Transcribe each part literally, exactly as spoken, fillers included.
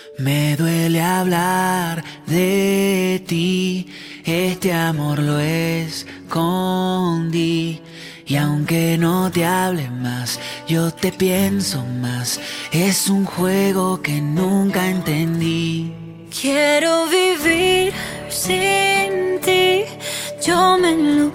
Me duele hablar de ti, este amor lo escondí. Y aunque no te hable más, yo te pienso más. Es un juego que nunca entendí. Quiero vivir sin ti, yo me lo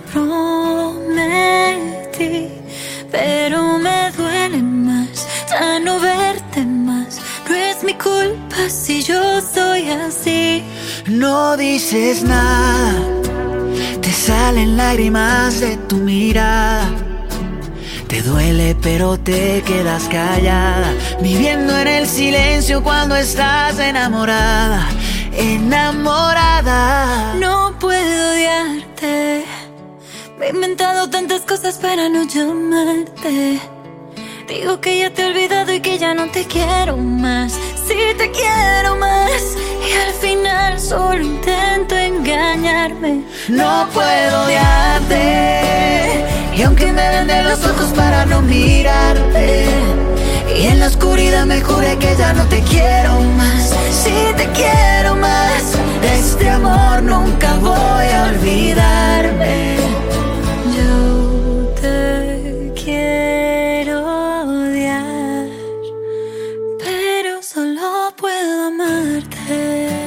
prometí. Pero me duele más ya no verte más. No es mi culpa si yo soy así. No dices nada, te salen lágrimas de tu mirada. Te duele pero te quedas callada, viviendo en el silencio cuando estás enamorada. Enamorada. No puedo odiarte, me he inventado tantas cosas para no llamarte. Digo que ya te he olvidado y que ya no te quiero más. Sí te quiero más, y al final solo intento engañarme. No puedo odiarte, y aunque me venden los ojos para no mirarte, y en la oscuridad me juré que ya no te quiero más. Sí te quiero más, de este amor nunca voy a olvidarme. Yo te quiero odiar, pero solo puedo amarte.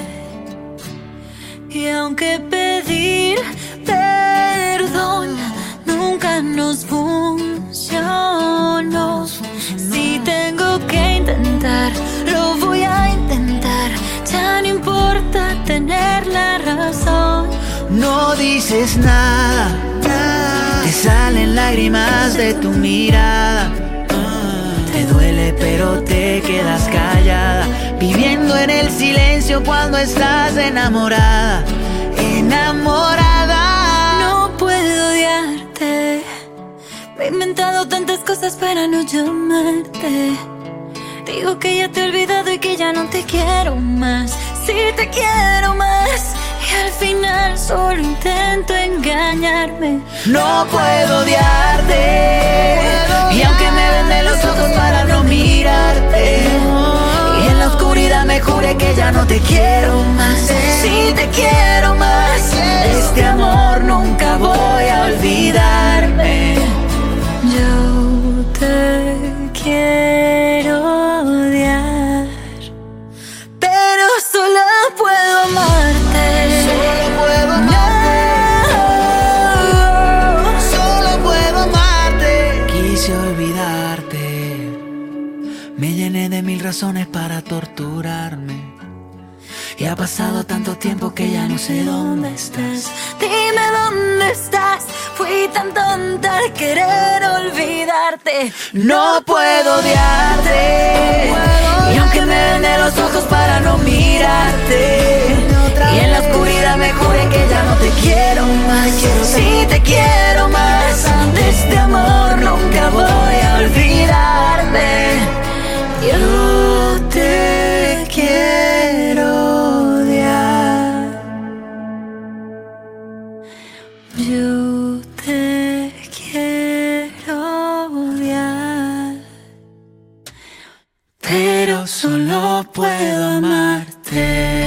Y aunque pedir perdón nunca nos funcionó, si tengo que intentar, lo voy a intentar. Ya no importa tener la razón. No dices nada, te salen lágrimas de tu mirada. Te duele pero te quedas callada, viviendo en el silencio cuando estás enamorada. Enamorada. No puedo odiarte, me he inventado tantas cosas para no llamarte. Digo que ya te he olvidado y que ya no te quiero más. Sí te quiero más, y al final solo intento engañarme. No puedo odiarte, y aunque me venden los ojos para no mirarte, y en la oscuridad me juré que ya no te quiero más. Sí te quiero más, de este amor nunca voy a olvidarme. Yo te quiero odiar, pero solo puedo amarte. Solo puedo amarte, solo puedo amarte. Quise olvidarte, me llené de mil razones para torturarme. Y ha pasado tanto tiempo que ya no sé dónde estás. Dime dónde estás, fui tan tonta al querer olvidarte. No puedo odiarte, y aunque me venden los ojos para no mirarte, y en la oscuridad me juré que ya no te quiero más. Sí te quiero más, de este amor nunca voy a olvidarme. Yo te quiero odiar, Yo te quiero odiar, pero solo puedo amarte.